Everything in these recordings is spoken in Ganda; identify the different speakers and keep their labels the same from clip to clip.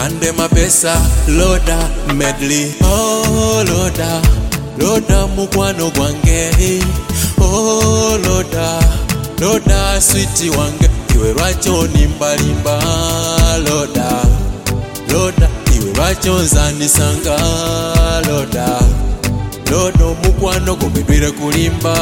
Speaker 1: ande mapesa loda medley. Oh loda mukwano gwange. Oh loda sweetie wange, iwe lwacho nimbalimba. Loda iwe lwacho nzanisanga. Loda mukwano gumidwire kulimba.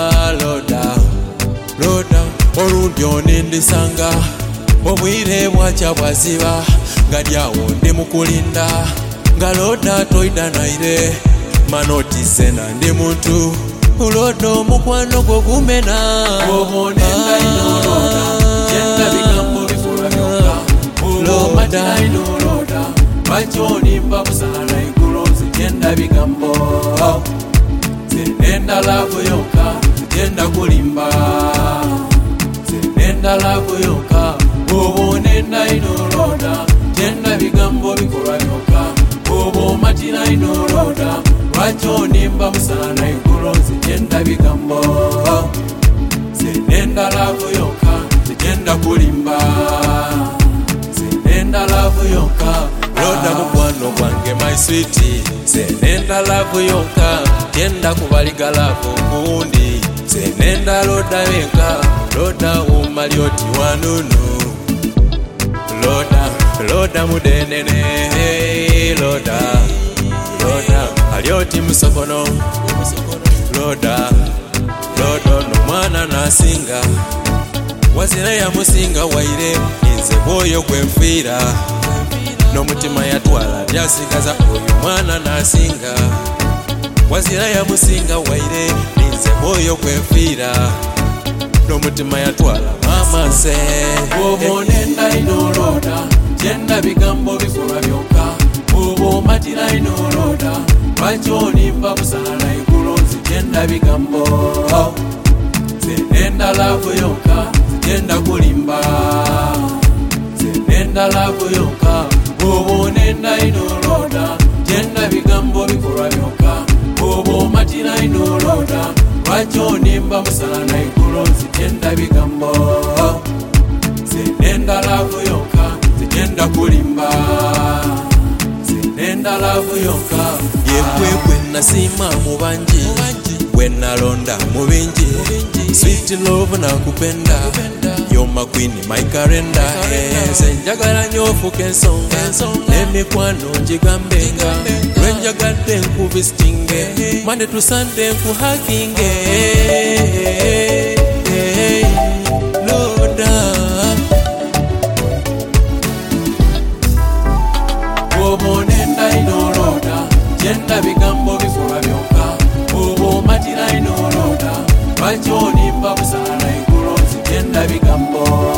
Speaker 1: Loda olundi onindisanga, obwire bwacha bwaziba, nga lyawo ndi mukulinda. Nga loda toida naire, manotise na ndi muntu. Loda mukwano gwo gumena.
Speaker 2: Obonenda ino loda, jenda bigambo bifura byokka. Loda ino loda, bachonimba busana ikulozi jenda bigambo. Zenenda lavu yokka, jenda kulimba. Zenenda lavu yokka, obonenda ino loda, jenda bigambo bifura byokka. Obo matina ino loda, bachonimba busana ikulozi jenda bigambo. Zenenda lavu yokka, jenda kulimba. Zenenda lavu yokka,
Speaker 1: Loda mukwano gwange my sweetie. Zenenda lavu yokka, jenda kubaliga lavu kundi. Zenenda loda weka, loda umalioti wanunu. Loda mudenene. Loda alioti musokono. Loda no mwana nasinga, wazira ya musinga waire, inze boyo kwemfira. No mutima yatwala byasigaza oyo mwana nasinga, wazira ya musinga waire, inze boyo kwemfira. No mutima yatwala mama se.
Speaker 2: obonenda ino loda, jenda bigambo bifura byokka. Obo matira ino loda, bachonimba busana ikulozi jenda bigambo. Zenenda lavu yokka, jenda kulimba. Zenenda lavu yokka, obonenda ino loda, jenda bigambo bifura byokka. Obo matira ino loda, bachonimba busana ikulozi jenda bigambo. Zenenda lavu yokka, jenda kulimba. Zenenda lavu yokka,
Speaker 1: yekwekwe nasima mu banji, wena londa mu binji. Sweet love nakupenda, you're my queen, my calendar. Senjagala nyofuke ensonga, n'emikwano njigambenga. Lwenjagadde nkubisitinge, Monday to Sunday nkuhakinge. Loda
Speaker 2: obonenda ino loda, jenda bigambo bifura byokka. Obo matira ino loda, bachonimba busana ikulozi jenda bigambo.